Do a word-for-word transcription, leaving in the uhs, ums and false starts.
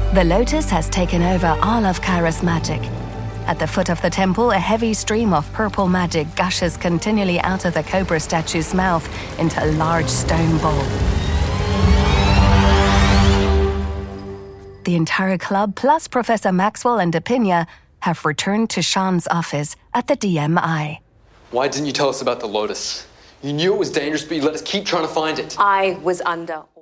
The Lotus has taken over all of Kairos magic. At the foot of the temple, a heavy stream of purple magic gushes continually out of the Cobra statue's mouth into a large stone bowl. The entire club, plus Professor Maxwell and Depina, have returned to Sean's office at the D M I. Why didn't you tell us about the Lotus? You knew it was dangerous, but you let us keep trying to find it. I was under